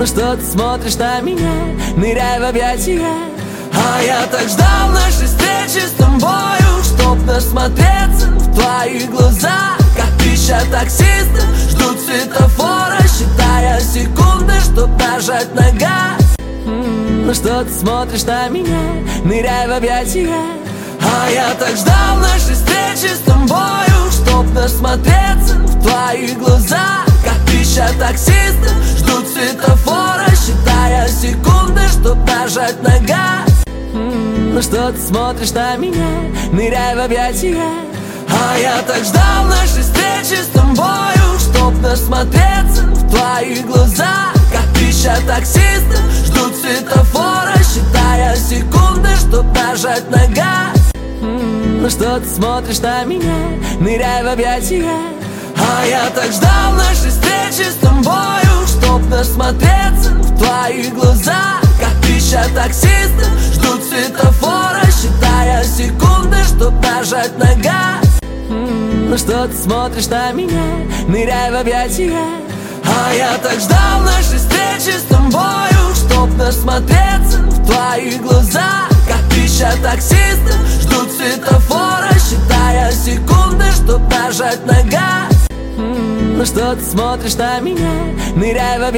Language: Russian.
Ну что ты смотришь на меня, ныряй в объятия. А я так ждал нашей встречи с тобою, чтоб насмотреться в твои глаза, как тысяча таксистов ждут светофора, считая секунды, чтоб нажать на газ. Ну что ты смотришь на меня, ныряй в объятия. А я так ждал нашей встречи с тобою, чтоб насмотреться в твои глаза, как тысяча таксистов ждут светофора, считая секунды, чтоб нажать на газ. Ну что ты смотришь на меня, ныряй в объятия. А я так ждал нашей встречи с тобою, чтоб насмотреться в твои глаза, как тысяча таксистов ждут светофора, считая секунды, чтоб нажать на газ. Ну что ты смотришь на меня, ныряй в объятия. А я так ждал нашей встречи с тобою, чтоб насмотреться в твои глаза, как тысяча таксистов ждут светофора, считая секунды, чтоб нажать на газ. Ну что ты смотришь на меня, ныряй в объятия. А я так ждал нашей встречи с тобою, чтоб насмотреться в твои глаза, как тысяча таксистов ждут светофора, считая секунды, чтоб нажать на газ. Ну что ты смотришь на меня, ныряй в объятия.